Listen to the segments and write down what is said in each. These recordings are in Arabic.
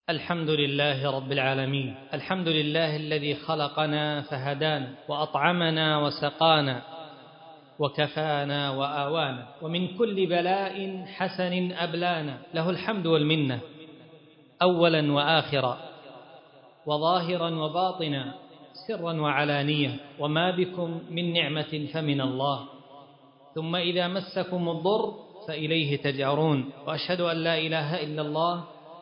الحمد لله رب العالمين. الحمد لله الذي خلقنا فهدانا وأطعمنا وسقانا وكفانا وآوانا ومن كل بلاء حسن أبلانا. له الحمد والمنة أولا وآخرا وظاهرا وباطنا سرا وعلانية، وما بكم من نعمة فمن الله، ثم إذا مسكم الضر فإليه تجأرون. وأشهد أن لا إله إلا الله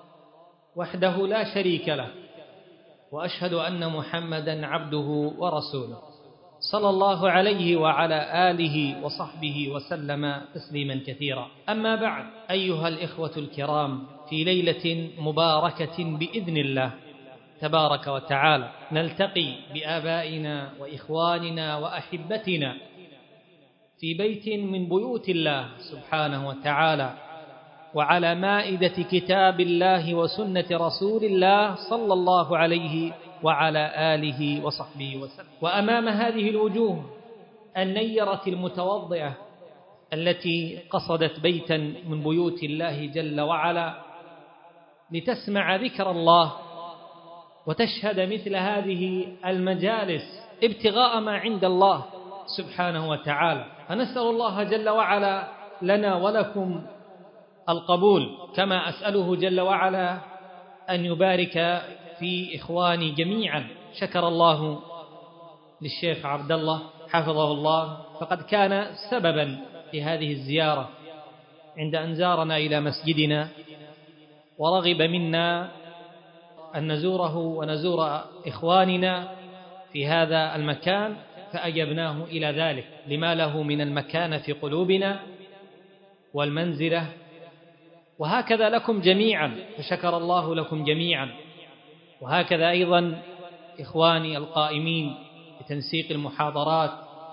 وحده لا شريك له، وأشهد أن محمدا عبده ورسوله، صلى الله عليه وعلى آله وصحبه وسلم تسليما كثيرا. أما بعد، أيها الإخوة الكرام، في ليلة مباركة بإذن الله تبارك وتعالى نلتقي بآبائنا وإخواننا وأحبتنا في بيت من بيوت الله سبحانه وتعالى، وعلى مائدة كتاب الله وسنة رسول الله صلى الله عليه وعلى آله وصحبه وسلم. وأمام هذه الوجوه النيرة المتوضئة التي قصدت بيتا من بيوت الله جل وعلا لتسمع ذكر الله وتشهد مثل هذه المجالس ابتغاء ما عند الله سبحانه وتعالى، فنسأل الله جل وعلا لنا ولكم القبول، كما أسأله جل وعلا أن يبارك في إخواني جميعا. شكر الله للشيخ عبد الله حفظه الله، فقد كان سببا في هذه الزيارة عند أن زارنا إلى مسجدنا ورغب منا أن نزوره ونزور إخواننا في هذا المكان، فأجبناه إلى ذلك لما له من المكانة في قلوبنا والمنزلة. وهكذا لكم جميعا، فشكر الله لكم جميعا. وهكذا أيضا إخواني القائمين بتنسيق المحاضرات،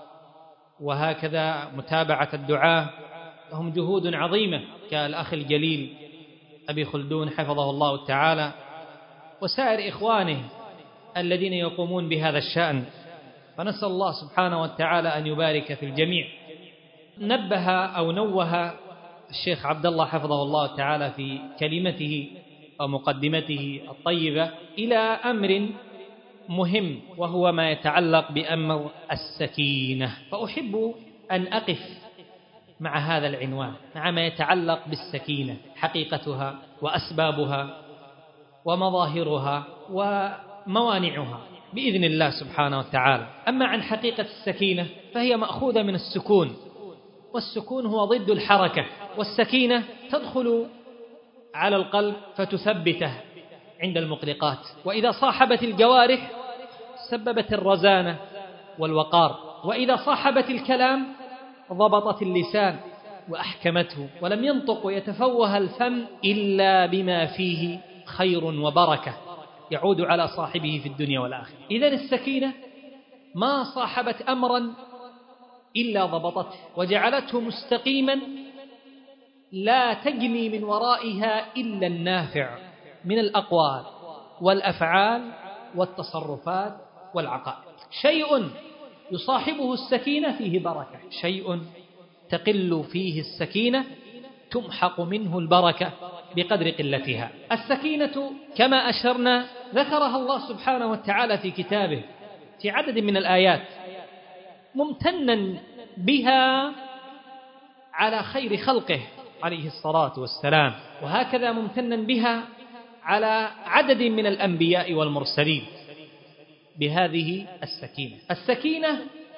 وهكذا متابعة الدعاة، لهم جهود عظيمة كالأخ الجليل أبي خلدون حفظه الله تعالى، وسائر إخوانه الذين يقومون بهذا الشأن، فنسأل الله سبحانه وتعالى أن يبارك في الجميع. نبه أو نوه الشيخ عبد الله حفظه الله تعالى في كلمته أو مقدمته الطيبة إلى أمر مهم، وهو ما يتعلق بأمر السكينة. فأحب أن أقف مع هذا العنوان، مع ما يتعلق بالسكينة، حقيقتها وأسبابها ومظاهرها وموانعها بإذن الله سبحانه وتعالى. أما عن حقيقة السكينة فهي مأخوذة من السكون، والسكون هو ضد الحركة، والسكينة تدخل على القلب فتثبته عند المقلقات، وإذا صاحبت الجوارح سببت الرزانة والوقار، وإذا صاحبت الكلام ضبطت اللسان وأحكمته، ولم ينطق ويتفوه الفم إلا بما فيه خير وبركة يعود على صاحبه في الدنيا والآخرة. إذن السكينة ما صاحبت أمرا إلا ضبطته وجعلته مستقيما، لا تجني من ورائها إلا النافع من الأقوال والأفعال والتصرفات والعقائد. شيء يصاحبه السكينة فيه بركة، شيء تقل فيه السكينة تمحق منه البركة بقدر قلتها. السكينة كما أشرنا ذكرها الله سبحانه وتعالى في كتابه في عدد من الآيات، ممتنا بها على خير خلقه عليه الصلاة والسلام، وهكذا ممتنا بها على عدد من الأنبياء والمرسلين بهذه السكينة. السكينة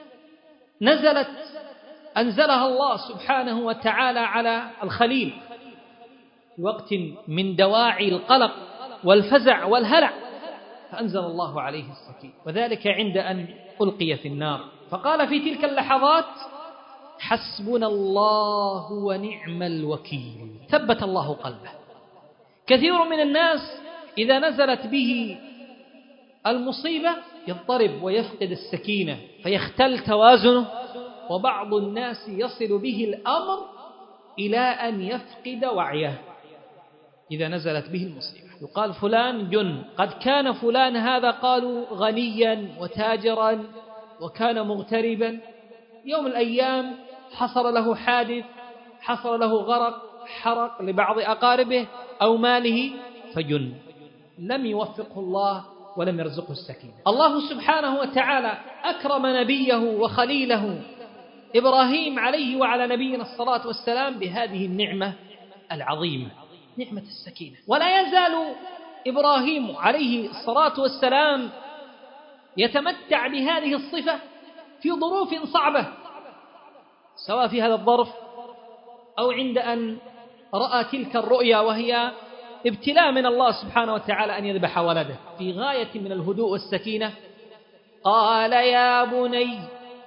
أنزلها الله سبحانه وتعالى على الخليل في وقت من دواعي القلق والفزع والهلع، فأنزل الله عليه السكينة، وذلك عند أن ألقي في النار، فقال في تلك اللحظات: حسبنا الله ونعم الوكيل. ثبت الله قلبه. كثير من الناس إذا نزلت به المصيبة يضطرب ويفقد السكينة فيختل توازنه، وبعض الناس يصل به الأمر إلى أن يفقد وعيه إذا نزلت به المصيبة. يقال فلان جن، قد كان فلان هذا قالوا غنيا وتاجرا وكان مغتربا، يوم من الأيام حصل له حادث، حصل له غرق، حرق لبعض أقاربه أو ماله فجن. لم يوفقه الله ولم يرزقه السكينة. الله سبحانه وتعالى أكرم نبيه وخليله إبراهيم عليه وعلى نبينا الصلاة والسلام بهذه النعمة العظيمة، نعمة السكينة. ولا يزال إبراهيم عليه الصلاة والسلام يتمتع بهذه الصفة في ظروف صعبة، سواء في هذا الظرف أو عند أن رأى تلك الرؤيا، وهي ابتلاء من الله سبحانه وتعالى أن يذبح ولده في غاية من الهدوء والسكينة. قال يا بني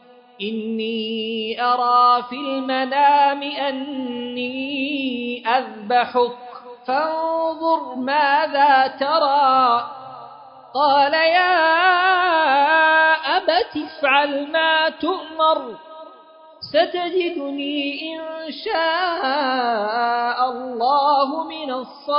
إني أرى في المنام أني أذبحك فانظر ماذا ترى. قال يا أبت افعل ما تؤمر ستجدني إن شاء الله من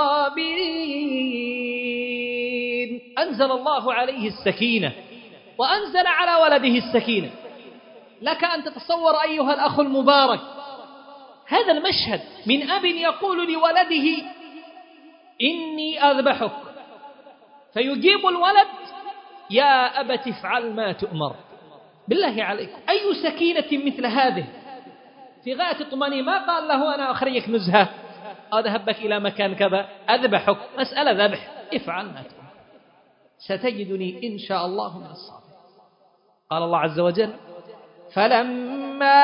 الصابرين. أنزل الله عليه السكينة وأنزل على ولده السكينة. لك أن تتصور أيها الأخ المبارك هذا المشهد من أب يقول لولده إني أذبحك، فيجيب الولد يا أبت افعل ما تؤمر. بالله عليك أي سكينة مثل هذه في غاية الطمأنينة. ما قال له أنا أخرجك نزهة، أذهبك إلى مكان كذا، أذبحك، مسألة ذبح، افعل ما تؤمر ستجدني إن شاء الله من الصابرين. قال الله عز وجل فلما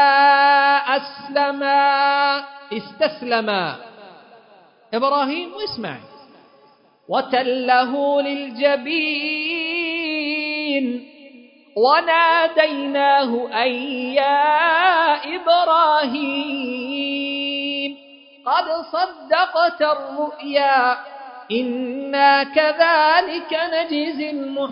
استسلما إبراهيم وإسماعيل وتله للجبين وناديناه أن يا إبراهيم قد صدقت الرؤيا إنا كذلك نجزي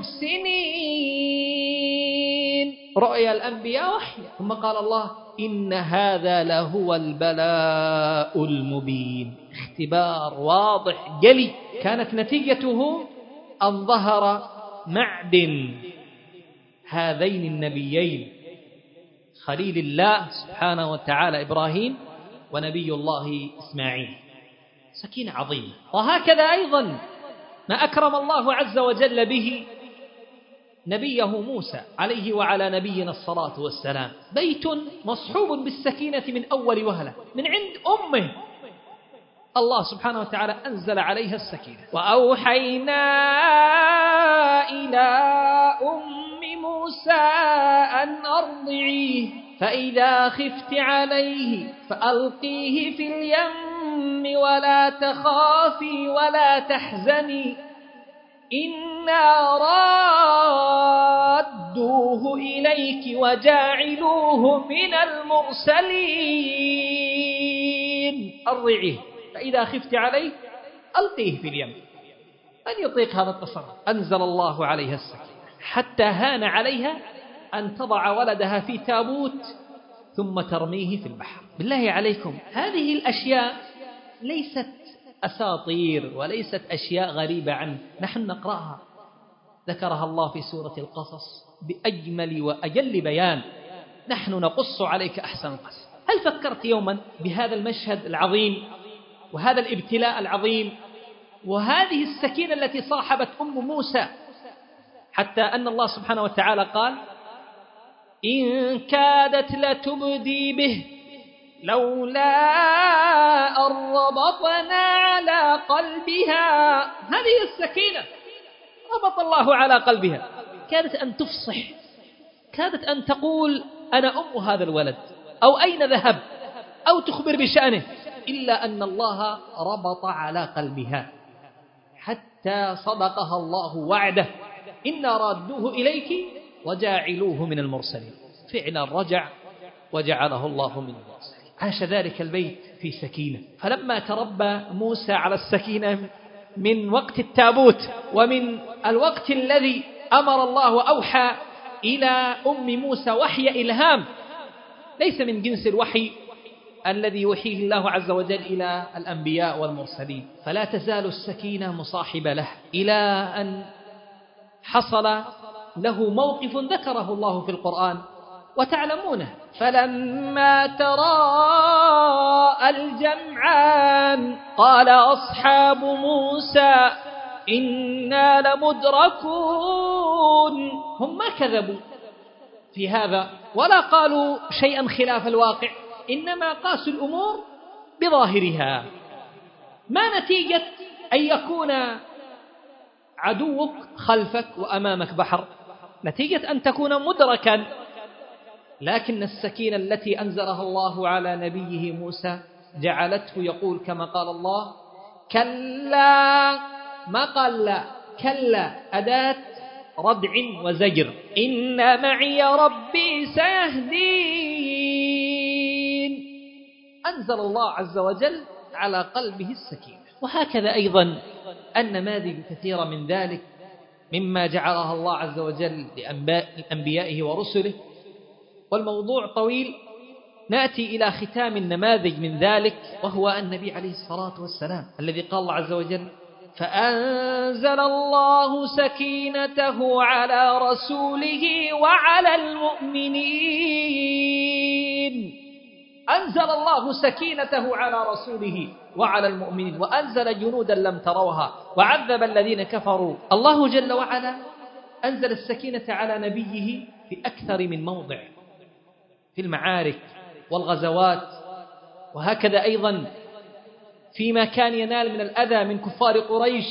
المحسنين. رؤيا الأنبياء وحي. ثم قال الله إن هذا لهو البلاء المبين، اختبار واضح جلي. كانت نتيجته أن ظهر معدن هذين النبيين خليل الله سبحانه وتعالى إبراهيم ونبي الله إسماعيل. سكينة عظيمة. وهكذا أيضا ما أكرم الله عز وجل به نبيه موسى عليه وعلى نبينا الصلاة والسلام. بيت مصحوب بالسكينة من أول وهلة من عند أمه، الله سبحانه وتعالى أنزل عليها السكينة. وأوحينا إلى أم موسى أن أرضعيه فإذا خفت عليه فألقيه في اليم ولا تخافي ولا تحزني إنا رادوه إليك وجاعلوه من المرسلين. أرضعيه فإذا خفت عليه ألقيه في اليم. من يطيق هذا التصرف؟ أنزل الله عليها السكينة حتى هان عليها أن تضع ولدها في تابوت ثم ترميه في البحر. بالله عليكم هذه الأشياء ليست أساطير وليست أشياء غريبة عنه، نحن نقرأها، ذكرها الله في سورة القصص بأجمل وأجل بيان. نحن نقص عليك أحسن القصص. هل فكرت يوما بهذا المشهد العظيم وهذا الابتلاء العظيم وهذه السكينة التي صاحبت أم موسى، حتى أن الله سبحانه وتعالى قال إن كادت لتبدي به لولا أن ربطنا على قلبها. هذه السكينة ربط الله على قلبها، كادت أن تفصح، كادت أن تقول أنا أم هذا الولد أو أين ذهب أو تخبر بشأنه، إلا أن الله ربط على قلبها حتى صدقها الله وعده إنا رادوه إليك وجاعلوه من المرسلين. فعلا رجع وجعله الله من المرسلين. عاش ذلك البيت في سكينة. فلما تربى موسى على السكينة من وقت التابوت ومن الوقت الذي أمر الله وأوحى إلى أم موسى وحي إلهام ليس من جنس الوحي الذي يوحيه الله عز وجل إلى الأنبياء والمرسلين، فلا تزال السكينة مصاحبة له إلى أن حصل له موقف ذكره الله في القرآن وتعلمونه. فلما تراءى الجمعان قال أصحاب موسى إنا لمدركون. هم ما كذبوا في هذا ولا قالوا شيئا خلاف الواقع، إنما قاسوا الأمور بظاهرها. ما نتيجة أن يكون عدوك خلفك وأمامك بحر؟ نتيجة أن تكون مدركا. لكن السكينة التي أنزلها الله على نبيه موسى جعلته يقول كما قال الله: كلا، ما قال لا، كلا أداة ردع وزجر، إن معي ربي سيهدين. أنزل الله عز وجل على قلبه السكينة. وهكذا أيضا النماذج كثيرة من ذلك مما جعلها الله عز وجل لأنبيائه ورسله، والموضوع طويل. نأتي إلى ختام النماذج من ذلك، وهو النبي عليه الصلاة والسلام الذي قال الله عز وجل: فأنزل الله سكينته على رسوله وعلى المؤمنين. أنزل الله سكينته على رسوله وعلى المؤمنين وأنزل جنودا لم تروها وعذب الذين كفروا. الله جل وعلا أنزل السكينة على نبيه في أكثر من موضع في المعارك والغزوات، وهكذا أيضا فيما كان ينال من الأذى من كفار قريش،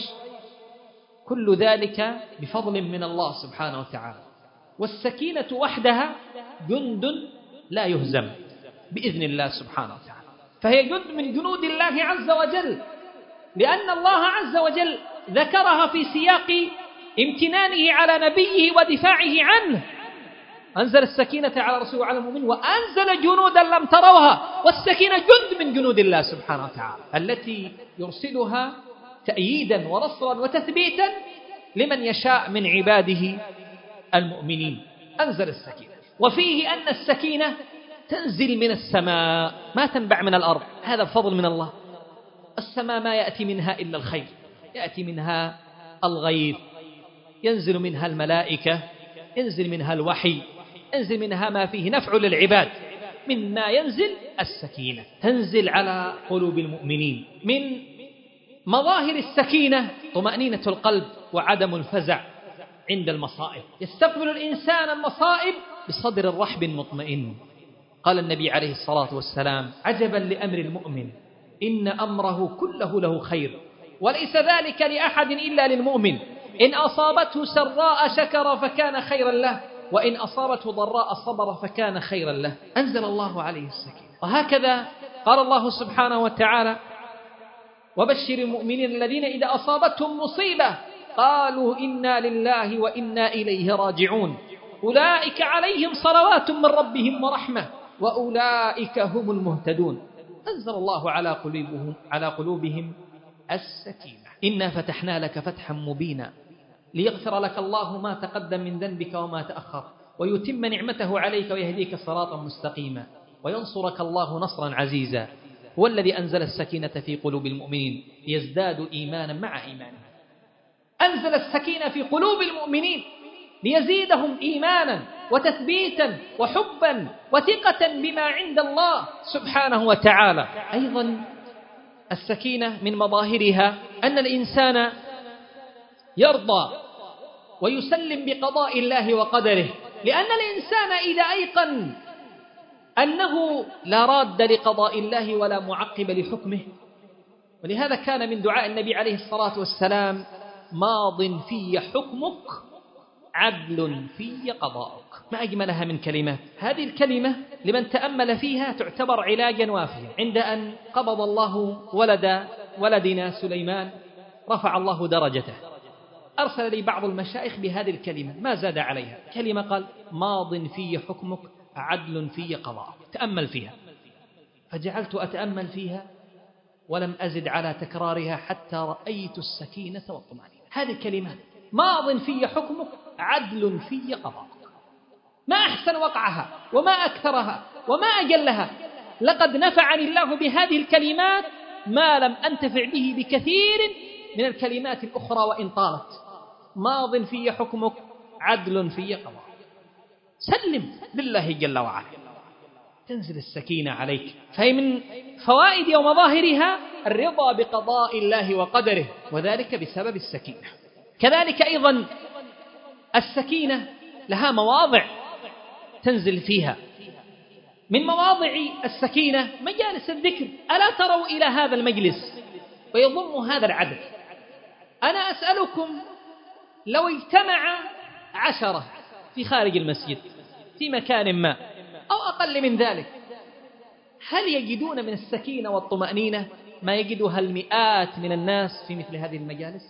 كل ذلك بفضل من الله سبحانه وتعالى. والسكينة وحدها جند لا يهزم بإذن الله سبحانه وتعالى، فهي جند من جنود الله عز وجل، لأن الله عز وجل ذكرها في سياق امتنانه على نبيه ودفاعه عنه. أنزل السكينة على رسوله وعلى المؤمنين وأنزل جنودا لم تروها. والسكينة جند من جنود الله سبحانه وتعالى التي يرسلها تأييدا ونصرا وتثبيتا لمن يشاء من عباده المؤمنين. أنزل السكينة، وفيه أن السكينة تنزل من السماء، ما تنبع من الأرض، هذا بفضل من الله. السماء ما يأتي منها إلا الخير، يأتي منها الغيث، ينزل منها الملائكة، ينزل منها الوحي، ينزل منها ما فيه نفع للعباد. مما ينزل السكينة، تنزل على قلوب المؤمنين. من مظاهر السكينة طمأنينة القلب وعدم الفزع عند المصائب. يستقبل الإنسان المصائب بصدر رحب مطمئن. قال النبي عليه الصلاة والسلام: عجبا لأمر المؤمن، إن أمره كله له خير، وليس ذلك لأحد إلا للمؤمن، إن أصابته سراء شكر فكان خيرا له، وإن أصابته ضراء صبر فكان خيرا له. أنزل الله عليه السكينة. وهكذا قال الله سبحانه وتعالى: وبشر المؤمنين الذين إذا أصابتهم مصيبة قالوا إنا لله وإنا إليه راجعون، أولئك عليهم صلوات من ربهم ورحمة وأولئك هم المهتدون. أنزل الله على قلوبهم السكينة. إنا فتحنا لك فتحا مبينا ليغفر لك الله ما تقدم من ذنبك وما تأخر ويتم نعمته عليك ويهديك صراطا مستقيما وينصرك الله نصرا عزيزا. هو الذي أنزل السكينة في قلوب المؤمنين ليزدادوا إيمانا مع إيمانهم. أنزل السكينة في قلوب المؤمنين ليزيدهم إيمانا وتثبيتا وحبا وثقة بما عند الله سبحانه وتعالى. أيضا السكينة من مظاهرها أن الإنسان يرضى ويسلم بقضاء الله وقدره، لأن الإنسان إذا أيقن أنه لا راد لقضاء الله ولا معقب لحكمه. ولهذا كان من دعاء النبي عليه الصلاة والسلام: ماض في حكمك عدل في قضاءك. ما أجملها من كلمة. هذه الكلمة لمن تأمل فيها تعتبر علاجا وافيا. عند أن قبض الله ولدنا سليمان رفع الله درجته، أرسل لي بعض المشايخ بهذه الكلمة ما زاد عليها، كلمة قال: ماض في حكمك عدل في قضاءك. تأمل فيها. فجعلت أتأمل فيها ولم أزد على تكرارها حتى رأيت السكينة والطمأنينة. هذه الكلمات: ماض في حكمك عدل في قضاءك. ما أحسن وقعها وما أكثرها وما أجلها. لقد نفعني الله بهذه الكلمات ما لم أنتفع به بكثير من الكلمات الأخرى وإن طالت. ماض في حكمك عدل في قضاءك. سلم لله جل وعلا. تنزل السكينة عليك. فهي من فوائد ومظاهرها الرضا بقضاء الله وقدره، وذلك بسبب السكينة. كذلك أيضا السكينة لها مواضع تنزل فيها. من مواضع السكينة مجالس الذكر. ألا تروا إلى هذا المجلس ويضم هذا العدد؟ أنا أسألكم، لو اجتمع 10 في خارج المسجد في مكان ما أو أقل من ذلك، هل يجدون من السكينة والطمأنينة ما يجدها المئات من الناس في مثل هذه المجالس؟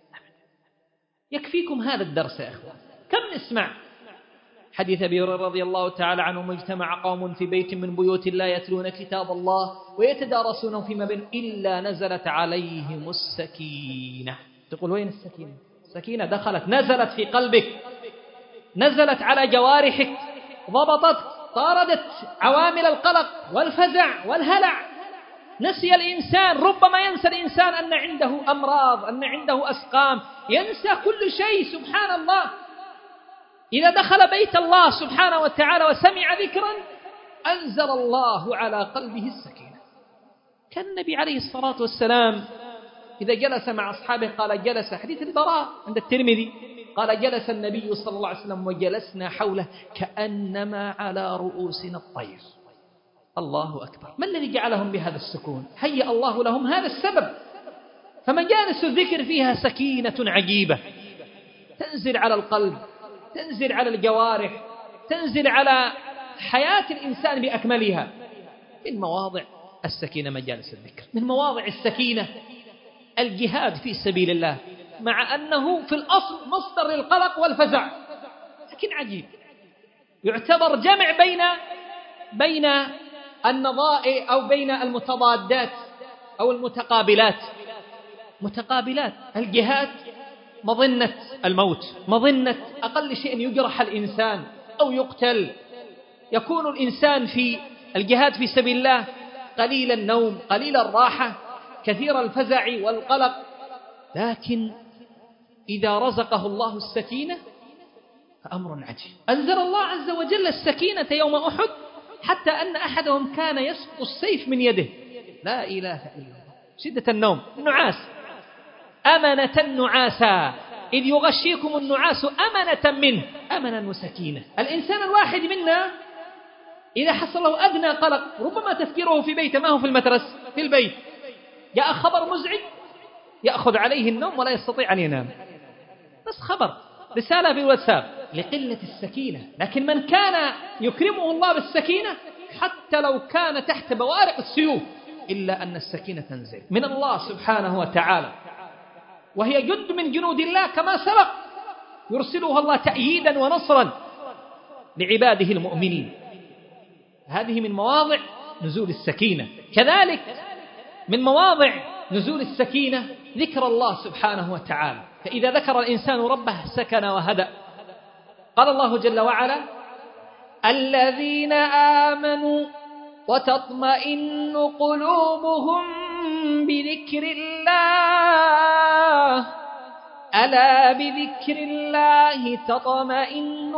يكفيكم هذا الدرس يا أخوان. كم نسمع حديث أبي هريرة رضي الله تعالى عنه: اجتمع قوم في بيت من بيوت الله يتلون كتاب الله ويتدارسونه فيما بينهم إلا نزلت عليهم السكينة. تقول وين السكينة؟ السكينة دخلت، نزلت في قلبك، نزلت على جوارحك، ضبطت، طاردت عوامل القلق والفزع والهلع. نسي الإنسان، ربما ينسى الإنسان أن عنده أمراض، أن عنده أسقام، ينسى كل شيء. سبحان الله، إذا دخل بيت الله سبحانه وتعالى وسمع ذكرا أنزل الله على قلبه السكينة. كان النبي عليه الصلاة والسلام إذا جلس مع أصحابه قال جلس، حديث البراء عند الترمذي، قال جلس النبي صلى الله عليه وسلم وجلسنا حوله كأنما على رؤوسنا الطير. الله أكبر. ما الذي جعلهم بهذا السكون؟ هيأ الله لهم هذا السبب. فمجالس الذكر فيها سكينة عجيبة تنزل على القلب، تنزل على الجوارح، تنزل على حياة الإنسان بأكملها. من مواضع السكينة مجالس الذكر. من مواضع السكينة الجهاد في سبيل الله، مع أنه في الأصل مصدر للقلق والفزع، لكن عجيب، يعتبر جمع بين النظائر أو بين المتضادات أو المتقابلات. متقابلات الجهاد مظنة الموت، مظنة أقل شيء يجرح الإنسان أو يقتل. يكون الإنسان في الجهاد في سبيل الله قليل النوم، قليل الراحة، كثير الفزع والقلق. لكن إذا رزقه الله السكينة فأمر عجيب. أنزل الله عز وجل السكينة يوم أحد حتى أن أحدهم كان يسقط السيف من يده. لا إله إلا الله. شدة النوم، النعاس، أمنة نعاسا إذ يغشيكم النعاس أمنة منه، أمنا وسكينة. الإنسان الواحد منا إذا حصل له أدنى قلق، ربما تفكيره في بيته، ما هو في المدرسة، في البيت، جاء خبر مزعج يأخذ عليه النوم ولا يستطيع أن ينام، بس خبر، رسالة في الواتساب، لقلة السكينة. لكن من كان يكرمه الله بالسكينة حتى لو كان تحت بوارق السيوف إلا أن السكينة تنزل من الله سبحانه وتعالى، وهي جند من جنود الله كما سبق، يرسلها الله تأييدا ونصرا لعباده المؤمنين. هذه من مواضع نزول السكينة. كذلك من مواضع نزول السكينة ذكر الله سبحانه وتعالى، فإذا ذكر الإنسان ربه سكن وهدأ. قال الله جل وعلا: الذين آمنوا وتطمئن قلوبهم بذكر الله ألا بذكر الله تطمئن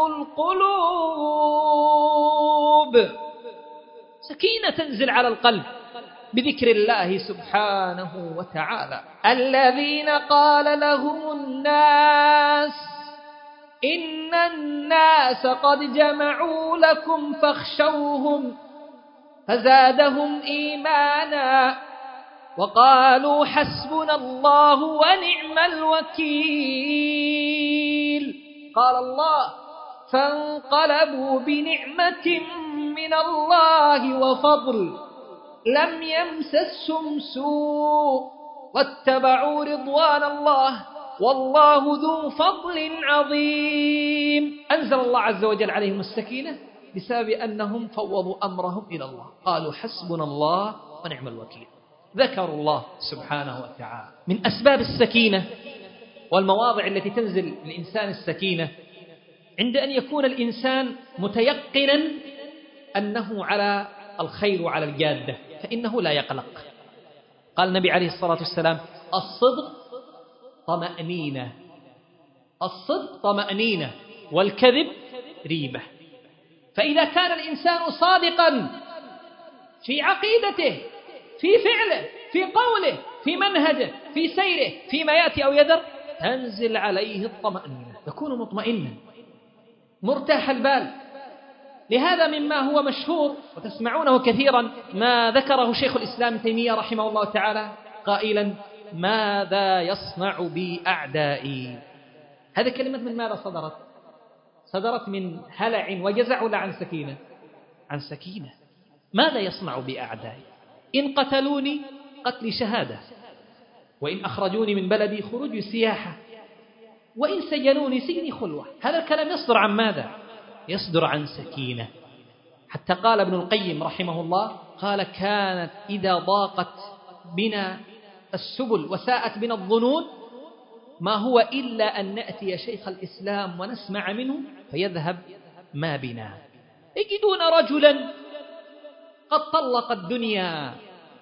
القلوب. سكينة تنزل على القلب بذكر الله سبحانه وتعالى. الذين قال لهم الناس إن الناس قد جمعوا لكم فاخشوهم فزادهم إيمانا وقالوا حسبنا الله ونعم الوكيل. قال الله: فانقلبوا بنعمة من الله وفضل لم يمسسهم سوء واتبعوا رضوان الله والله ذو فضل عظيم. أنزل الله عز وجل عليهم السكينة بسبب أنهم فوضوا أمرهم إلى الله، قالوا حسبنا الله ونعم الوكيل، ذكروا الله سبحانه وتعالى. من أسباب السكينة والمواضع التي تنزل للإنسان السكينة عند أن يكون الإنسان متيقنا أنه على الخير وعلى الجادة، فإنه لا يقلق. قال النبي عليه الصلاة والسلام: الصدق طمأنينة، الصدق طمأنينة والكذب ريبة. فإذا كان الإنسان صادقا في عقيدته، في فعله، في قوله، في منهجه، في سيره، فيما يأتي أو يذر، تنزل عليه الطمأنينة، يكون مطمئنا مرتاح البال. لهذا مما هو مشهور وتسمعونه كثيرا ما ذكره شيخ الإسلام تيمية رحمه الله تعالى قائلا: ماذا يصنع بي أعدائي؟ هذه كلمة من ماذا صدرت؟ صدرت من هلع وجزع ولا عن سكينة؟ عن سكينة. ماذا يصنع بي أعدائي؟ إن قتلوني قتلي شهادة، وإن أخرجوني من بلدي خروج سياحة، وإن سجنوني سجني خلوة. هذا الكلام يصدر عن ماذا؟ يصدر عن سكينة. حتى قال ابن القيم رحمه الله، قال: كانت إذا ضاقت بنا السبل وساءت بنا الظنون ما هو إلا أن نأتي شيخ الإسلام ونسمع منه فيذهب ما بنا. يجدون رجلا قد طلق الدنيا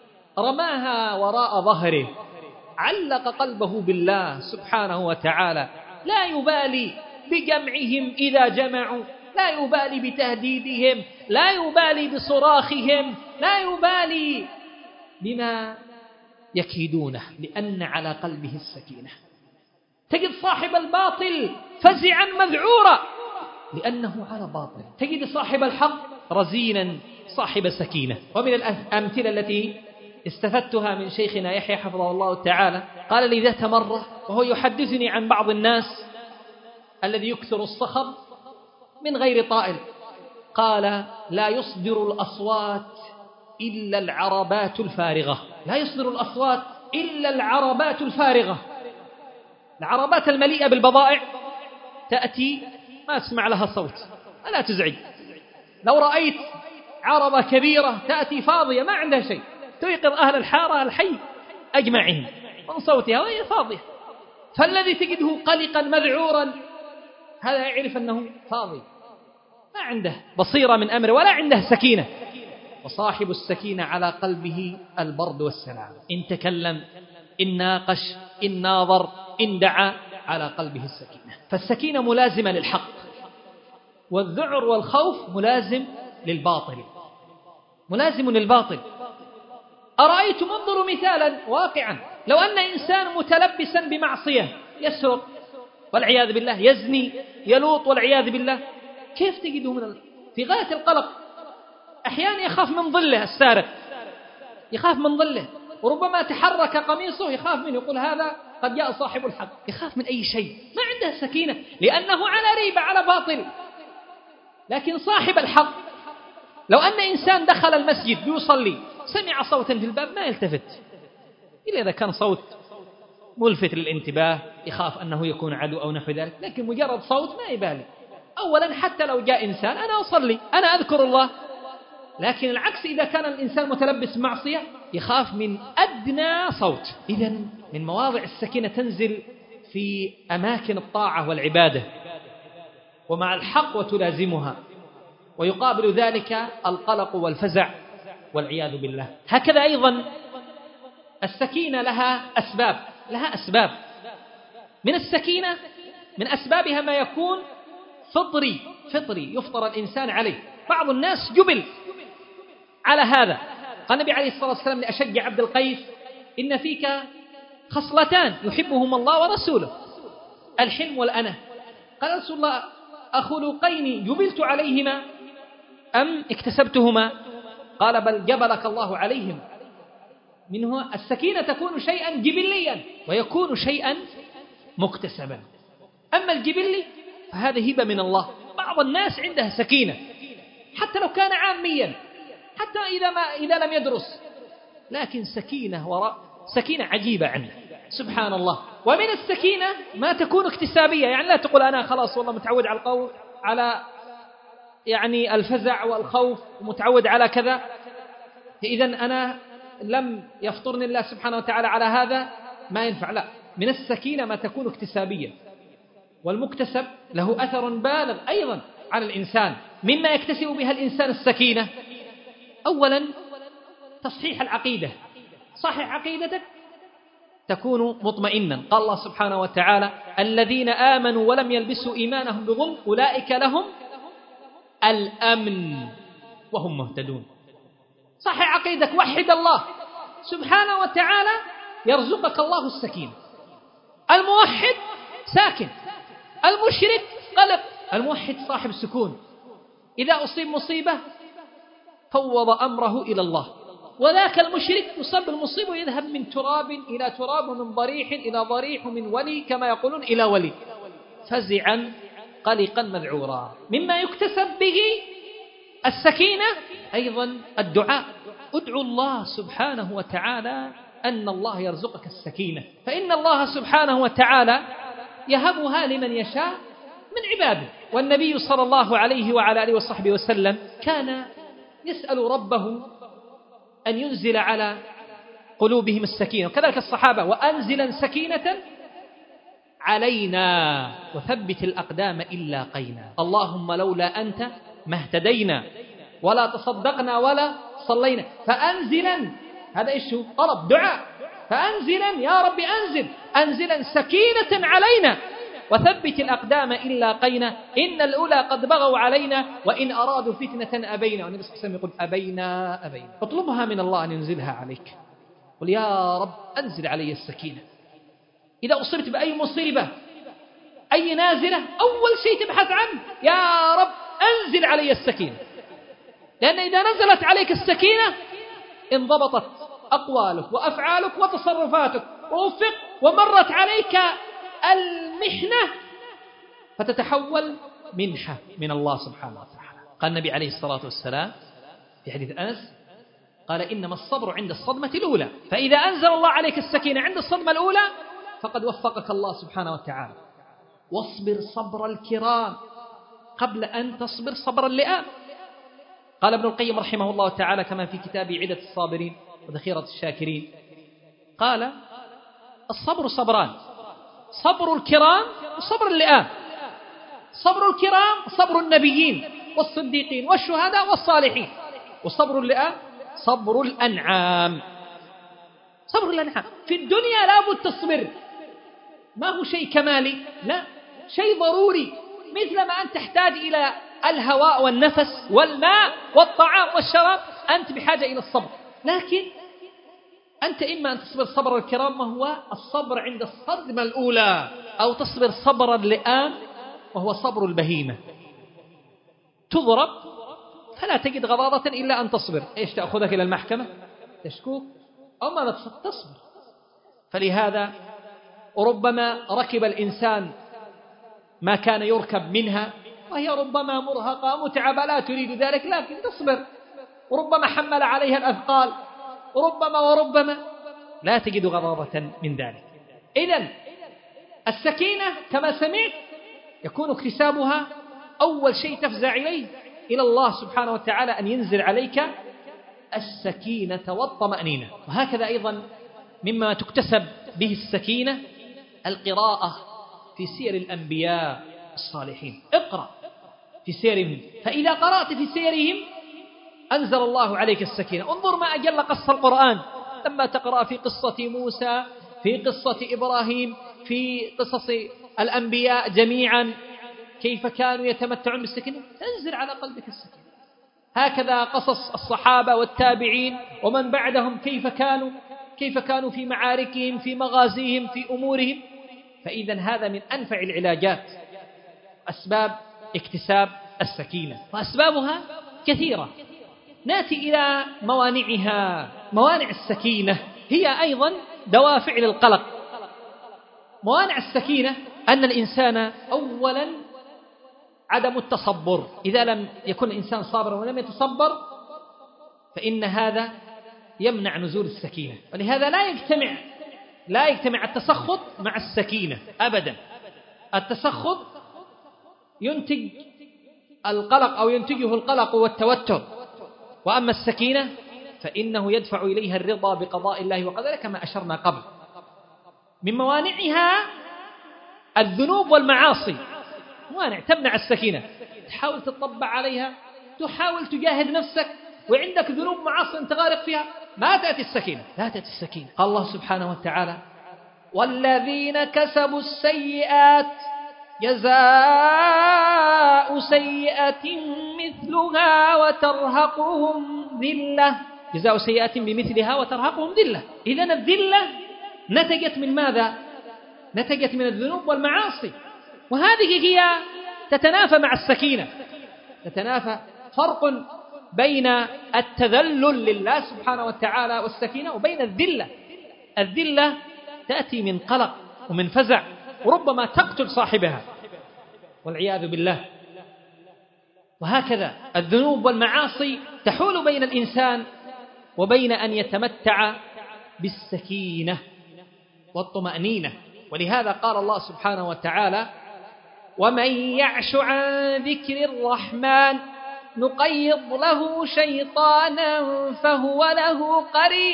رماها وراء ظهره، علق قلبه بالله سبحانه وتعالى، لا يبالي بجمعهم إذا جمعوا، لا يبالي بتهديدهم، لا يبالي بصراخهم، لا يبالي بما يكيدونه، لأن على قلبه السكينة. تجد صاحب الباطل فزعا مذعورا لأنه على باطل، تجد صاحب الحق رزينا صاحب سكينة. ومن الأمثلة التي استفدتها من شيخنا يحيى حفظه الله تعالى، قال لي ذات مرة وهو يحدثني عن بعض الناس الذي يكثر الصخب من غير طائل، قال: لا يصدر الأصوات إلا العربات الفارغة. لا يصدر الأصوات إلا العربات الفارغة. العربات المليئة بالبضائع تأتي ما تسمع لها صوت، لا تزعج. لو رأيت عربة كبيرة تأتي فاضية ما عندها شيء، تيقظ أهل الحارة الحي أجمعهم من صوتها وهي فاضية. فالذي تجده قلقا مذعورا هذا يعرف أنه فاضي، ما عنده بصيرة من أمره ولا عنده سكينة. وصاحب السكينة على قلبه البرد والسلام، إن تكلم، إن ناقش، إن ناظر، إن دعا، على قلبه السكينة. فالسكينة ملازمة للحق، والذعر والخوف ملازم للباطل، ملازم للباطل. أرأيتم، انظروا مثالا واقعا، لو أن إنسان متلبسا بمعصية، يسرق والعياذ بالله، يزني، يلوط والعياذ بالله، كيف تجده في غاية القلق؟ أحيانا يخاف من ظله، السارق يخاف من ظله، وربما تحرك قميصه يخاف منه، يقول هذا قد جاء صاحب الحق، يخاف من أي شيء، ما عنده سكينة لأنه على ريبة، على باطل. لكن صاحب الحق لو أن إنسان دخل المسجد يصلي سمع صوتا في الباب ما يلتفت إلا إذا كان صوت ملفت للانتباه، يخاف أنه يكون عدو أو نحو ذلك، لكن مجرد صوت ما يبالي. أولا حتى لو جاء إنسان أنا أصلي، أنا أذكر الله. لكن العكس، إذا كان الإنسان متلبس معصية يخاف من أدنى صوت. إذن من مواضع السكينة تنزل في أماكن الطاعة والعبادة ومع الحق وتلازمها، ويقابل ذلك القلق والفزع والعياذ بالله. هكذا أيضا السكينة لها أسباب. من السكينة من أسبابها ما يكون فطري يفطر الإنسان عليه. بعض الناس جبل على هذا. قال النبي عليه الصلاة والسلام لأشج عبد القيس: إن فيك خصلتان يحبهما الله ورسوله، الحلم والأنة. قال رسول الله: أخلقين جبلت عليهما أم اكتسبتهما؟ قال: بل جبلك الله عليهم. منه السكينة تكون شيئا جبليا ويكون شيئا مكتسبا. أما الجبلي فهذا هبة من الله. بعض الناس عنده سكينة حتى لو كان عاميا، حتى إذا لم يدرس، لكن سكينة عجيبة عنده، سبحان الله. ومن السكينة ما تكون اكتسابية، يعني لا تقول أنا خلاص والله متعود على يعني الفزع والخوف ومتعود على كذا، إذا أنا لم يفطرني الله سبحانه وتعالى على هذا، ما ينفع. لا، من السكينة ما تكون اكتسابية، والمكتسب له أثر بالغ أيضا على الإنسان. مما يكتسب بها الإنسان السكينة: أولا تصحيح العقيدة. صحيح عقيدتك تكون مطمئنا. قال الله سبحانه وتعالى: الذين آمنوا ولم يلبسوا إيمانهم بظلم أولئك لهم الأمن وهم مهتدون. صحح عقيدك، وحد الله سبحانه وتعالى، يرزقك الله السكينة. الموحد ساكن، المشرك قلق. الموحد صاحب السكون، إذا أصيب مصيبة فوض أمره إلى الله، وذاك المشرك يصاب بالمصيبة ويذهب من تراب إلى تراب، ومن ضريح إلى ضريح، ومن ولي كما يقولون إلى ولي، فزعا قلقا مذعورا. مما يكتسب به السكينة أيضا الدعاء. ادعو الله سبحانه وتعالى أن الله يرزقك السكينة، فإن الله سبحانه وتعالى يهبها لمن يشاء من عباده. والنبي صلى الله عليه وعلى آله وصحبه وسلم كان يسأل ربه أن ينزل على قلوبهم السكينة، وكذلك الصحابة: وأنزلا سكينة علينا وثبت الأقدام إلا قينا. اللهم لولا أنت ما اهتدينا ولا تصدقنا ولا صلينا، فأنزلا، هذا إيش هو؟ طلب، دعاء. فأنزلا يا رب، أنزلا سكينة علينا وثبت الأقدام إلا قينا، إن الأولى قد بغوا علينا وإن أرادوا فتنة أبينا. والنبي صلى الله عليه وسلم يقول أبينا. اطلبها من الله أن ينزلها عليك. قل يا رب أنزل علي السكينة. إذا أصبت بأي مصيبة، أي نازلة، أول شيء تبحث عنه: يا رب أنزل علي السكينة. لأن إذا نزلت عليك السكينة انضبطت أقوالك وأفعالك وتصرفاتك، ووفق ومرت عليك المحنة فتتحول منحة من الله سبحانه وتعالى. قال النبي عليه الصلاة والسلام في حديث أنس، قال: إنما الصبر عند الصدمة الأولى. فإذا أنزل الله عليك السكينة عند الصدمة الأولى فقد وفقك الله سبحانه وتعالى. واصبر صبر الكرام قبل أن تصبر صبر اللئام. قال ابن القيم رحمه الله تعالى كما في كتابه عدة الصابرين وذخيرة الشاكرين، قال: الصبر صبران: صبر الكرام وصبر اللئام. صبر الكرام صبر النبيين والصديقين والشهداء والصالحين، وصبر اللئام صبر الأنعام. صبر الأنعام في الدنيا لا بد تصبر، ما هو شيء كمالي، لا، شيء ضروري. مثل ما أنت تحتاج إلى الهواء والنفس والماء والطعام والشراب، أنت بحاجة إلى الصبر. لكن أنت إما أن تصبر صبر الكرام وهو الصبر عند الصدمة الأولى، أو تصبر صبر اللئام وهو صبر البهيمة. تضرب فلا تجد غضاضة إلا أن تصبر. إيش تأخذك إلى المحكمة؟ تشكوك أو ما تصبر. فلهذا ربما ركب الإنسان ما كان يركب منها وهي ربما مرهقة متعبة لا تريد ذلك، لكن تصبر. وربما حمل عليها الأثقال، وربما لا تجد غضاضة من ذلك. إذن السكينة كما سمعت يكون اكتسابها أول شيء تفزع إليه إلى الله سبحانه وتعالى أن ينزل عليك السكينة والطمأنينة. وهكذا أيضا مما تكتسب به السكينة القراءة في سير الأنبياء الصالحين. اقرأ في سيرهم، فإذا قرأت في سيرهم أنزل الله عليك السكينة. انظر ما أجل قص القرآن لما تقرأ في قصة موسى، في قصة إبراهيم، في قصص الأنبياء جميعا، كيف كانوا يتمتعون بالسكينة، تنزل على قلبك السكينة. هكذا قصص الصحابة والتابعين ومن بعدهم، كيف كانوا في معاركهم، في مغازيهم، في أمورهم. فإذا هذا من أنفع العلاجات، أسباب اكتساب السكينة، وأسبابها كثيرة. نأتي إلى موانعها. موانع السكينة هي أيضا دوافع للقلق. موانع السكينة أن الإنسان أولا عدم التصبر. إذا لم يكن الإنسان صابرا ولم يتصبر فإن هذا يمنع نزول السكينة. ولهذا لا يجتمع التسخط مع السكينة أبدا. التسخط ينتج القلق أو ينتجه القلق والتوتر، وأما السكينة فإنه يدفع إليها الرضا بقضاء الله وقدره كما أشرنا قبل. من موانعها الذنوب والمعاصي، موانع تمنع السكينة. تحاول تطبع عليها، تحاول تجاهد نفسك، وعندك ذنوب معاصي أنت غارق فيها، ما تأتي السكينة. قال الله سبحانه وتعالى: والذين كسبوا السيئات جزاء سيئة مثلها وترهقهم ذلة جزاء سيئة بمثلها وترهقهم ذلة. إذن الذلة نتجت من ماذا؟ نتجت من الذنوب والمعاصي، وهذه هي تتنافى مع السكينة، تتنافى. فرق بين التذلل لله سبحانه وتعالى والسكينة وبين الذلة. الذلة تأتي من قلق ومن فزع وربما تقتل صاحبها والعياذ بالله. وهكذا الذنوب والمعاصي تحول بين الإنسان وبين أن يتمتع بالسكينة والطمأنينة. ولهذا قال الله سبحانه وتعالى: ومن يعش عن ذكر الرحمن نقيض له شيطانا فهو له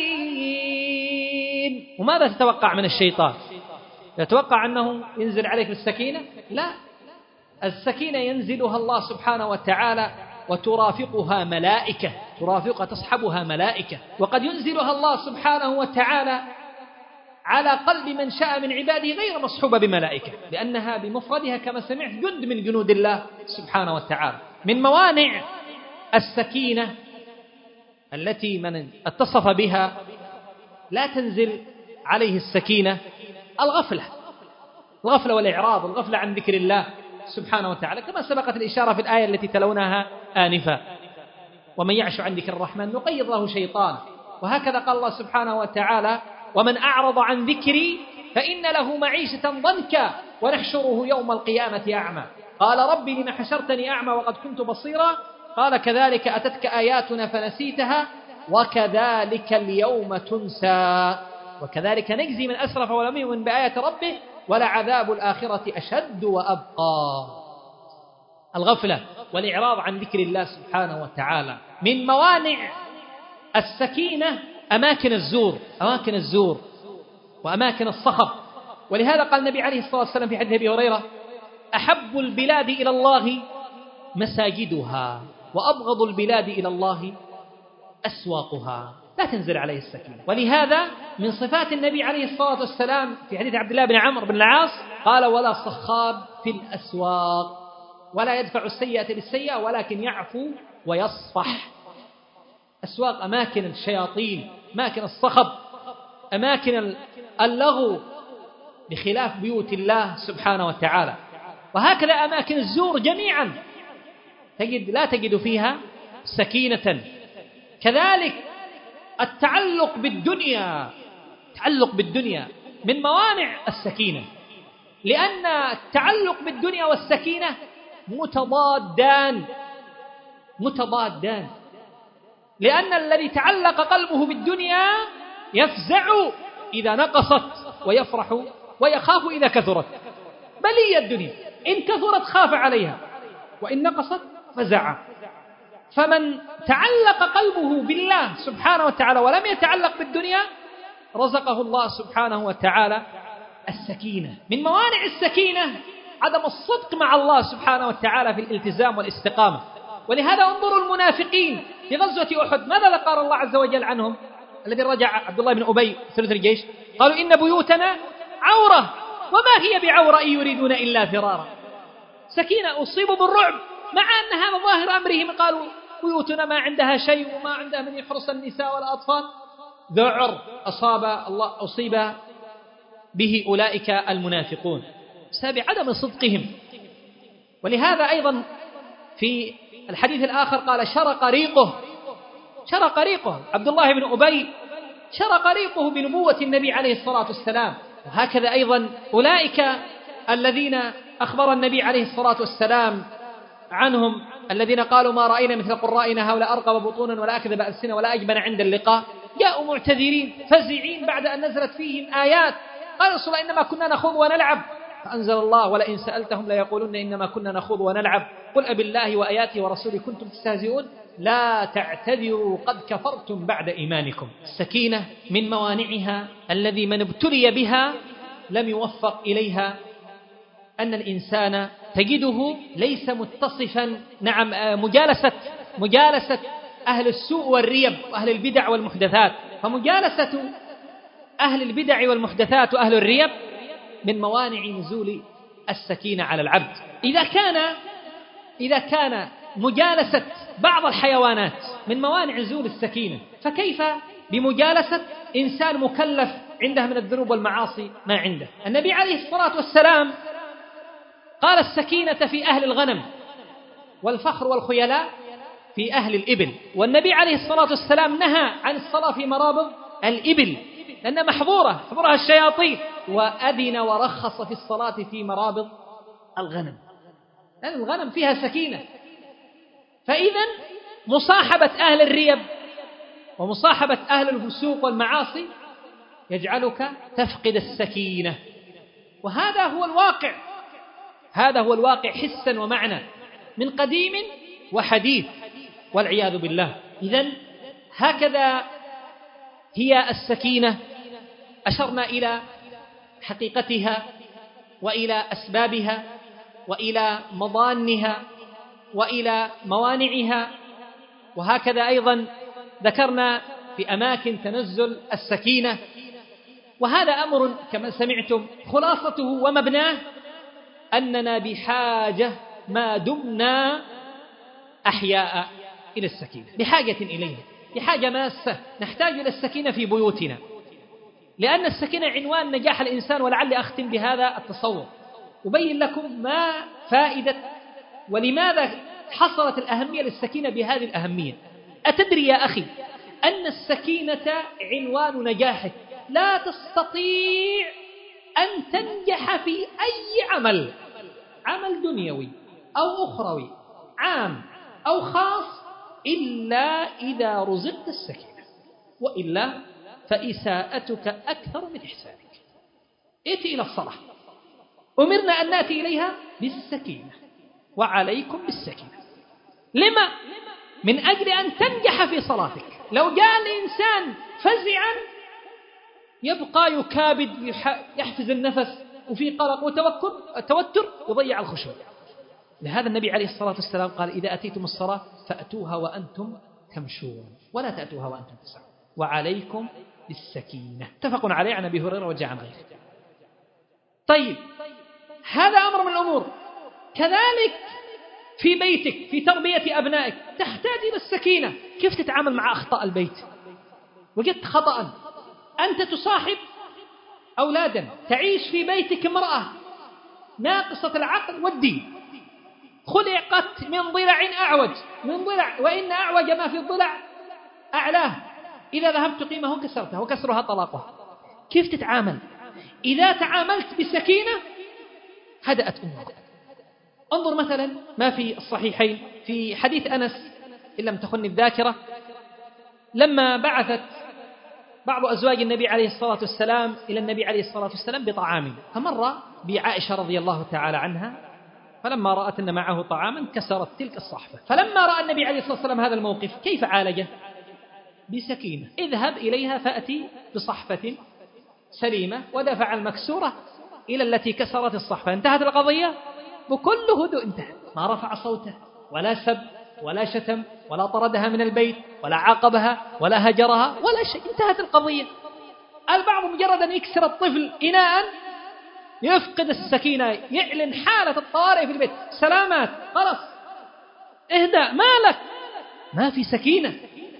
قرين. وماذا تتوقع من الشيطان؟ تتوقع أنه ينزل عليك بالسكينة؟ لا، السكينة ينزلها الله سبحانه وتعالى وترافقها ملائكة، ترافقها تصحبها ملائكة. وقد ينزلها الله سبحانه وتعالى على قلب من شاء من عباده غير مصحوبة بملائكة، لأنها بمفردها كما سمعت جند من جنود الله سبحانه وتعالى. من موانع السكينة التي من اتصف بها لا تنزل عليه السكينة الغفلة والإعراض، الغفلة عن ذكر الله سبحانه وتعالى، كما سبقت الإشارة في الآية التي تلوناها آنفا: ومن يعش عن ذكر الرحمن نقيض له شيطان. وهكذا قال الله سبحانه وتعالى: ومن أعرض عن ذكري فإن له معيشة ضنكا ونحشره يوم القيامة أعمى. قال ربي لم حشرتني أعمى وقد كنت بصيرا قال كذلك أتتك آياتنا فنسيتها وكذلك اليوم تنسى وكذلك نجزي من أسرف ولم يؤمن بآيات ربه ولعذاب الآخرة أشد وأبقى. الغفلة والإعراض عن ذكر الله سبحانه وتعالى. من موانع السكينة أماكن الزور وأماكن الصخب. ولهذا قال النبي عليه الصلاة والسلام في حديث أبي هريرة: أحب البلاد إلى الله مساجدها وأبغض البلاد إلى الله أسواقها. لا تنزل عليه السكينة. ولهذا من صفات النبي عليه الصلاة والسلام في حديث عبد الله بن عمرو بن العاص قال: ولا صخاب في الأسواق ولا يدفع السيئة بالسيئة ولكن يعفو ويصفح. أسواق أماكن الشياطين، أماكن الصخب، أماكن اللغو، بخلاف بيوت الله سبحانه وتعالى. وهكذا أماكن الزور جميعا لا تجد فيها سكينة. كذلك التعلق بالدنيا من موانع السكينة، لأن التعلق بالدنيا والسكينة متضادان. لأن الذي تعلق قلبه بالدنيا يفزع إذا نقصت ويفرح ويخاف إذا كثرت. بلي الدنيا إن كثرت خاف عليها وإن نقصت فزع. فمن تعلق قلبه بالله سبحانه وتعالى ولم يتعلق بالدنيا رزقه الله سبحانه وتعالى السكينة. من موانع السكينة عدم الصدق مع الله سبحانه وتعالى في الالتزام والاستقامة. ولهذا انظروا المنافقين في غزوة أحد ماذا قال الله عز وجل عنهم؟ الذي رجع عبد الله بن أبي ثلث الجيش قالوا: إن بيوتنا عورة وما هي بعورة إن يريدون إلا فرارا. سكينة. أصيبوا بالرعب مع أن هذا ظاهر أمرهم، قالوا بيوتنا ما عندها شيء وما عندها من يحرس النساء والأطفال. ذعر أصيب به أولئك المنافقون بسبب عدم صدقهم. ولهذا أيضا في الحديث الآخر قال: شرق ريقه عبد الله بن أبي، شرق ريقه بنبوة النبي عليه الصلاة والسلام. وهكذا أيضا أولئك الذين أخبر النبي عليه الصلاة والسلام عنهم الذين قالوا: ما رأينا مثل قرائنا هؤلاء أرقب بطونا ولا أكذب ألسنا ولا أجبن عند اللقاء. جاءوا معتذرين فزعين بعد أن نزلت فيهم آيات. قال رسول الله: إنما كنا نخوض ونلعب. فأنزل الله: ولئن سألتهم ليقولن إنما كنا نخوض ونلعب قل أبالله وآياته ورسوله كنتم تستهزئون لا تعتذروا قد كفرتم بعد إيمانكم. السكينة من موانعها الذي من ابتلي بها لم يوفق إليها أن الإنسان تجده ليس متصفا مجالسة أهل السوء والريب وأهل البدع والمحدثات. فمجالسة أهل البدع والمحدثات وأهل الريب من موانع نزول السكينة على العبد. إذا كان مجالسة بعض الحيوانات من موانع نزول السكينة، فكيف بمجالسة إنسان مكلف عنده من الذنوب والمعاصي ما عنده؟ النبي عليه الصلاة والسلام قال السكينة في أهل الغنم، والفخر والخيلاء في أهل الإبل. والنبي عليه الصلاة والسلام نهى عن الصلاة في مرابض الإبل لأنها محظورها الشياطين، وأذن ورخص في الصلاة في مرابض الغنم لأن الغنم فيها سكينة. فإذا مصاحبة أهل الريب ومصاحبة أهل الفسوق والمعاصي يجعلك تفقد السكينة، وهذا هو الواقع حسا ومعنى من قديم وحديث والعياذ بالله. إذن هكذا هي السكينة، أشرنا إلى حقيقتها وإلى أسبابها وإلى مضانها وإلى موانعها، وهكذا أيضا ذكرنا في أماكن تنزل السكينة. وهذا أمر كما سمعتم خلاصته ومبناه أننا بحاجة ما دمنا أحياء إلى السكينة، بحاجة إليها، بحاجة ماسة. نحتاج إلى السكينة في بيوتنا، لأن السكينة عنوان نجاح الإنسان. ولعلي أختم بهذا التصور أبين لكم ما فائدة ولماذا حصلت الأهمية للسكينة بهذه الأهمية. أتدري يا أخي أن السكينة عنوان نجاحك؟ لا تستطيع أن تنجح في أي عمل دنيوي أو أخروي، عام أو خاص، إلا إذا رزقت السكينة، وإلا فإساءتك أكثر من إحسانك. ائتي إلى الصلاة، أمرنا أن نأتي إليها بالسكينة، وعليكم بالسكينة. لما؟ من أجل أن تنجح في صلاتك. لو جاء الإنسان فزعا يبقى يكابد، يحفز النفس، وفي قلق وتوتر، يضيع الخشوع. لهذا النبي عليه الصلاة والسلام قال: إذا أتيتم الصلاة فأتوها وأنتم تمشون ولا تأتوها وأنتم تسعون، وعليكم بالسكينة. اتفق عليه عن أبي هريرة وجاء عن غيره. طيب، هذا أمر من الأمور. كذلك في بيتك، في تربية أبنائك تحتاج إلى السكينة. كيف تتعامل مع أخطاء البيت؟ وجدت خطأ، أنت تصاحب أولادا، تعيش في بيتك امرأة ناقصة العقل والدين، خلقت من ضلع أعوج، من ضلع، وإن أعوج ما في الضلع أعلاه، إذا ذهبت قيمه كسرته وكسرها طلاقها. كيف تتعامل؟ إذا تعاملت بسكينة هدأت أمورك. انظر مثلا ما في الصحيحين في حديث أنس إن لم تخن الذاكرة، لما بعثت بعض أزواج النبي عليه الصلاة والسلام إلى النبي عليه الصلاة والسلام بطعام، فمر بعائشة رضي الله تعالى عنها، فلما رأت أن معه طعاما كسرت تلك الصحفة. فلما رأى النبي عليه الصلاة والسلام هذا الموقف كيف عالجه؟ بسكينة: اذهب إليها فأتي بصحفة سليمة، ودفع المكسورة إلى التي كسرت الصحفة. انتهت القضية بكل هدوء، انتهت. ما رفع صوته ولا سب ولا شتم ولا طردها من البيت ولا عاقبها ولا هجرها ولا شيء، انتهت القضية. البعض مجرد أن يكسر الطفل إناء يفقد السكينة، يعلن حالة الطوارئ في البيت: سلامات، خلاص اهدأ، مالك، ما في سكينة.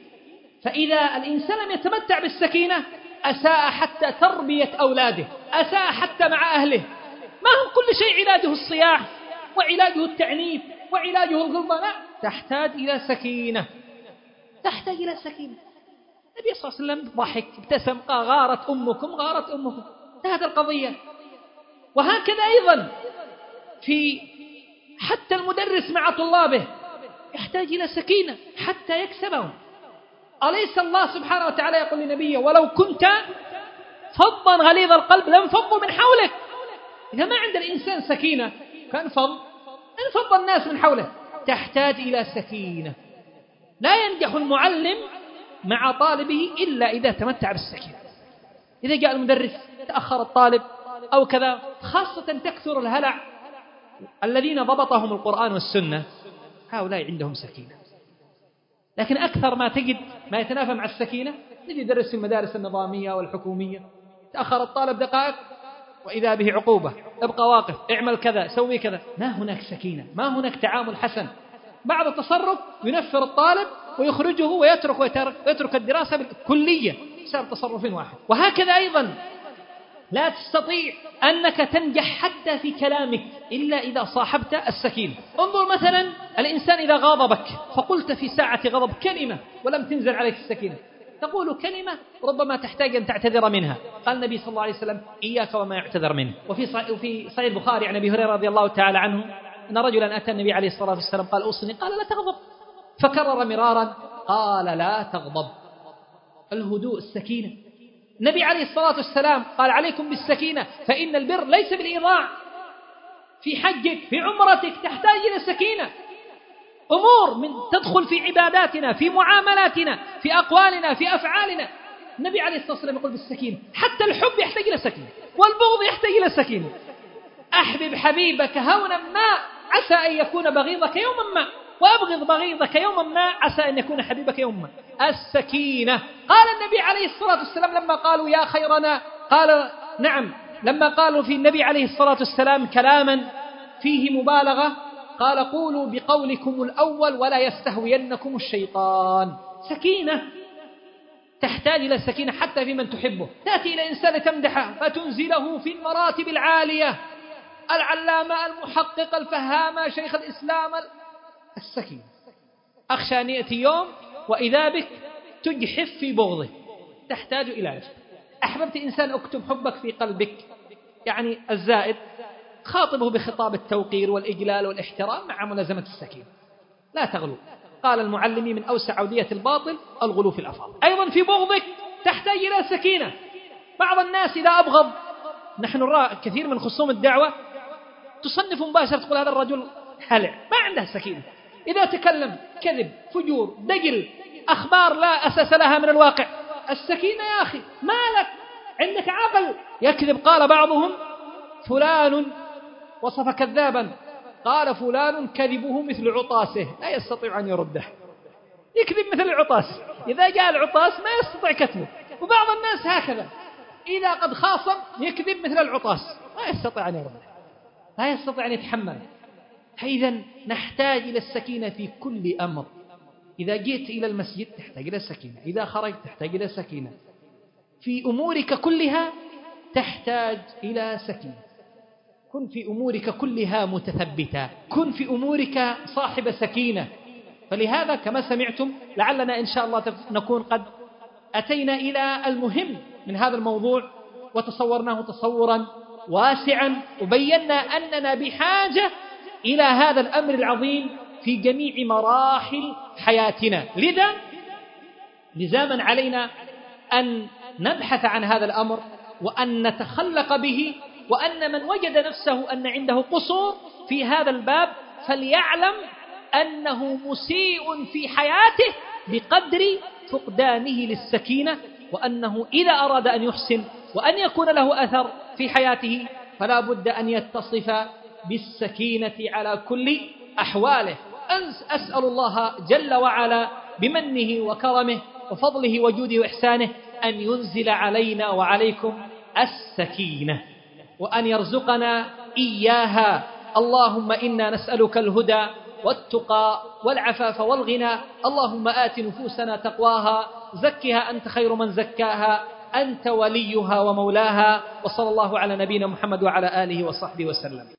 فإذا الإنسان لم يتمتع بالسكينة أساء حتى تربية أولاده، أساء حتى مع أهله. ما هم كل شيء علاجه الصياح وعلاجه التعنيف وعلاجه الغلظة، لا، تحتاج إلى سكينة، تحتاج إلى سكينة. النبي صلى الله عليه وسلم ضحك، ابتسم، قال: غارت أمكم، غارت أمكم، انتهت القضية. وهكذا أيضا في حتى المدرس مع طلابه يحتاج إلى سكينة حتى يكسبهم. أليس الله سبحانه وتعالى يقول لنبيه: ولو كنت فظا غليظ القلب لانفضوا من حولك؟ إذا ما عند الإنسان سكينة انفض الناس من حوله. تحتاج إلى سكينة. لا ينجح المعلم مع طالبه إلا إذا تمتع بالسكينة. إذا جاء المدرس تأخر الطالب أو كذا، خاصة تكثر الهلع، الذين ضبطهم القرآن والسنة هؤلاء عندهم سكينة. لكن أكثر ما تجد ما يتنافى مع السكينة نجي يدرس في المدارس النظامية والحكومية، تأخر الطالب دقائق وإذا به عقوبة، ابقى واقف، اعمل كذا، سوي كذا. ما هناك سكينة، ما هناك تعامل حسن، بعض التصرف ينفر الطالب ويخرجه ويترك الدراسة بالكلية بسبب تصرف واحد. وهكذا أيضا لا تستطيع أنك تنجح حتى في كلامك إلا إذا صاحبت السكينة. انظر مثلا الإنسان إذا غاضبك فقلت في ساعة غضب كلمة ولم تنزل عليك السكينة، تقول كلمة ربما تحتاج أن تعتذر منها. قال النبي صلى الله عليه وسلم إياك وما يعتذر منه. وفي صحيح البخاري عن أبي هريرة رضي الله تعالى عنه أن رجلا أتى النبي عليه الصلاة والسلام قال أوصني، قال لا تغضب، فكرر مرارا قال لا تغضب. الهدوء السكينة. النبي عليه الصلاة والسلام قال عليكم بالسكينة فإن البر ليس بالإيضاع. في حجك في عمرتك تحتاج إلى سكينة. أمور من تدخل في عباداتنا في معاملاتنا في أقوالنا في أفعالنا النبي عليه الصلاة والسلام يقول بالسكينة. حتى الحب يحتاج إلى سكينة والبغض يحتاج إلى سكينة. أحبب حبيبك هونا ما عسى أن يكون بغيضك يوما ما، وأبغض بغيضك يوما ما عسى أن يكون حبيبك يوما ما. السكينة. قال النبي عليه الصلاة والسلام لما قالوا يا خيرنا، قال نعم، لما قالوا في النبي عليه الصلاة والسلام كلاما فيه مبالغة قال قولوا بقولكم الأول ولا يستهوينكم الشيطان. سكينة. تحتاج إلى السكينة حتى في من تحبه. تأتي إلى إنسان تمدحه فتنزله في المراتب العالية، العلامة المحقق الفهامة شيخ الإسلام. السكينة. أخشى أن يأتي يوم وإذا بك تجحف في بغضه، تحتاج إلى علاج. أحببت إنسان أكتب حبك في قلبك يعني الزائد، خاطبه بخطاب التوقير والإجلال والاحترام مع ملازمة السكينة. لا تغلو. قال المعلمي من أوسع أودية الباطل الغلو في الأفاضل. أيضا في بغضك تحتاج إلى سكينة. بعض الناس إذا أبغض، نحن نرى كثير من خصوم الدعوة تصنف مباشرة تقول هذا الرجل هلع، ما عنده سكينة. إذا تكلم كذب فجور دجل أخبار لا أساس لها من الواقع. السكينة يا أخي، ما لك عندك عقل. يكذب. قال بعضهم فلان وصف كذابا، قال فلان كذبه مثل عطاسه لا يستطيع أن يرده. يكذب مثل العطاس، إذا جاء العطاس ما يستطيع كتبه. وبعض الناس هكذا إذا قد خاصم يكذب مثل العطاس لا يستطيع أن يرده، لا يستطيع أن يتحمل. فإذا نحتاج إلى السكينة في كل أمر. إذا جئت إلى المسجد تحتاج إلى السكينة، إذا خرجت تحتاج إلى السكينة، في أمورك كلها تحتاج إلى سكينة. كن في أمورك كلها متثبتا، كن في أمورك صاحب سكينة. فلهذا كما سمعتم لعلنا إن شاء الله نكون قد أتينا إلى المهم من هذا الموضوع وتصورناه تصورا واسعا، وبينا أننا بحاجة إلى هذا الأمر العظيم في جميع مراحل حياتنا. لذا لزاما علينا أن نبحث عن هذا الأمر وأن نتخلق به، وأن من وجد نفسه أن عنده قصور في هذا الباب فليعلم أنه مسيء في حياته بقدر فقدانه للسكينة، وأنه إذا أراد أن يحسن وأن يكون له أثر في حياته فلا بد أن يتصف بالسكينة على كل أحواله. أسأل الله جل وعلا بمنه وكرمه وفضله وجوده وإحسانه أن ينزل علينا وعليكم السكينة وأن يرزقنا إياها. اللهم إنا نسألك الهدى والتقى والعفاف والغنى. اللهم آت نفوسنا تقواها، زكها أنت خير من زكاها، أنت وليها ومولاها. وصلى الله على نبينا محمد وعلى آله وصحبه وسلم.